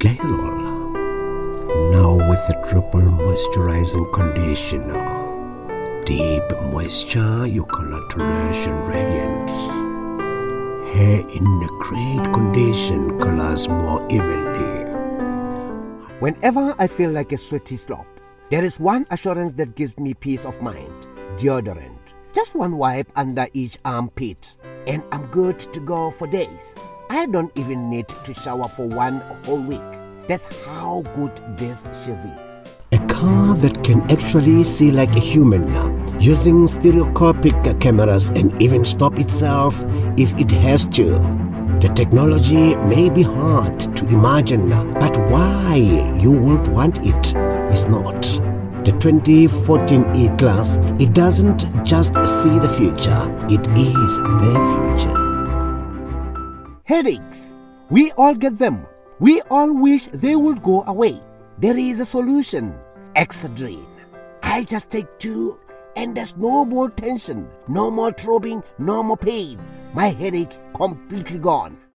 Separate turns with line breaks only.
Glycerol. Now with a triple moisturizing conditioner. Deep moisture, your coloration radiance. Hair in a great condition, colors more evenly. Whenever I feel like a sweaty slope, there is one assurance that gives me peace of mind. Deodorant. Just one wipe under each armpit, and I'm good to go for days. I don't even need to shower for one whole week. That's how good this shiz is. A car that can actually see like a human now, using stereoscopic cameras and even stop itself if it has to. The technology may be hard to imagine, but why you would want it is not. The 2014 E-Class, it doesn't just see the future, it is the future. Headaches. We all get them. We all wish they would go away. There is a solution. Excedrin. I just take 2 and there's no more tension, no more throbbing, no more pain. My headache completely gone.